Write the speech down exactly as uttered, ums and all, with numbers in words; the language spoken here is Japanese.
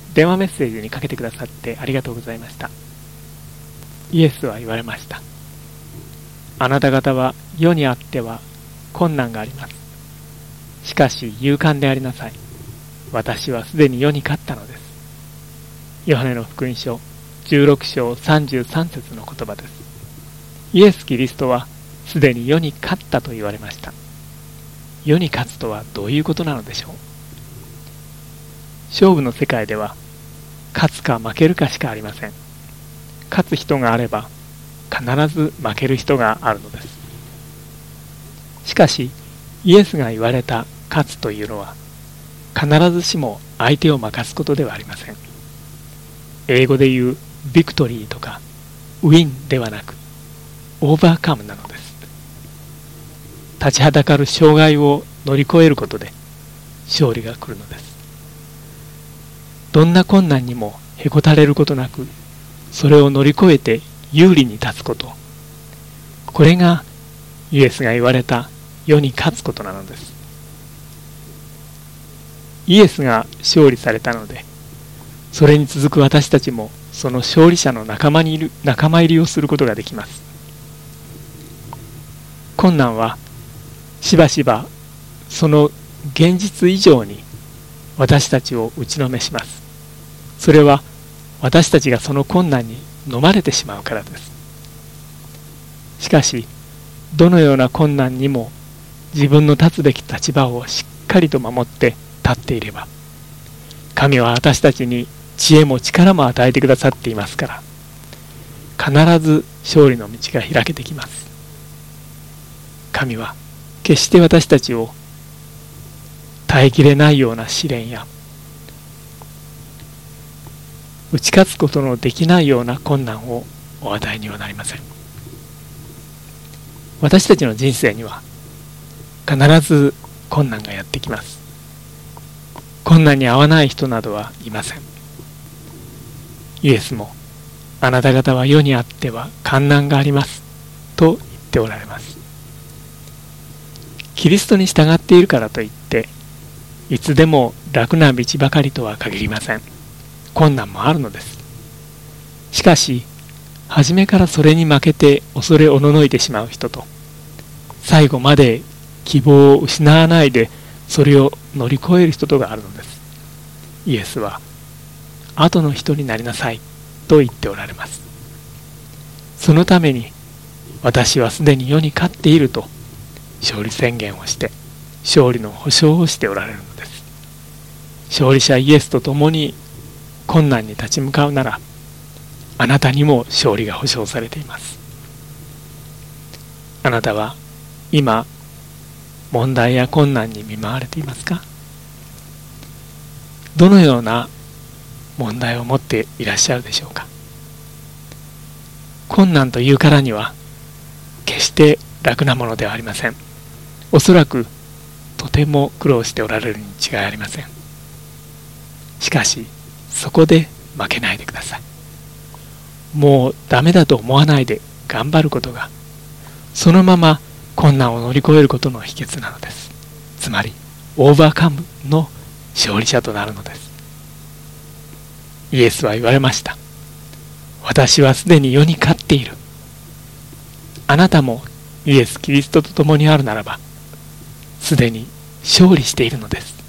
電話メッセージにかけてくださってありがとうございました。イエスは言われました。あなた方は世にあっては困難があります。しかし勇敢でありなさい。私はすでに世に勝ったのです。ヨハネの福音書じゅうろく章さんじゅうさん節の言葉です。イエス・キリストはすでに世に勝ったと言われました。世に勝つとはどういうことなのでしょう。勝負の世界では勝つか負けるかしかありません。勝つ人があれば必ず負ける人があるのです。しかしイエスが言われた勝つというのは必ずしも相手を負かすことではありません。英語で言うビクトリーとかウィンではなくオーバーカムなのです。立ちはだかる障害を乗り越えることで勝利が来るのです。どんな困難にもへこたれることなく、それを乗り越えて有利に立つこと、これがイエスが言われた世に勝つことなのです。イエスが勝利されたので、それに続く私たちもその勝利者の仲間にいる仲間入りをすることができます。困難はしばしばその現実以上に私たちを打ちのめします。それは私たちがその困難に飲まれてしまうからです。しかしどのような困難にも自分の立つべき立場をしっかりと守って立っていれば、神は私たちに知恵も力も与えてくださっていますから、必ず勝利の道が開けてきます。神は決して私たちを耐えきれないような試練や打ち勝つことのできないような困難をお与えにはなりません。私たちの人生には必ず困難がやってきます。困難に合わない人などはいません。イエスもあなた方は世にあっては患難がありますと言っておられます。キリストに従っているからといっていつでも楽な道ばかりとは限りません。困難もあるのです。しかし初めからそれに負けて恐れおののいてしまう人と、最後まで希望を失わないでそれを乗り越える人とがあるのです。イエスは後の人になりなさいと言っておられます。そのために私はすでに世に勝っていると勝利宣言をして勝利の保証をしておられるのです。勝利者イエスと共に困難に立ち向かうなら、あなたにも勝利が保証されています。あなたは今問題や困難に見舞われていますか？どのような問題を持っていらっしゃるでしょうか？困難というからには決して楽なものではありません。おそらくとても苦労しておられるに違いありません。しかしそこで負けないでください。もうダメだと思わないで頑張ることが、そのまま困難を乗り越えることの秘訣なのです。つまりオーバーカムの勝利者となるのです。イエスは言われました。私はすでに世に勝っている。あなたもイエス・キリストと共にあるならば、すでに勝利しているのです。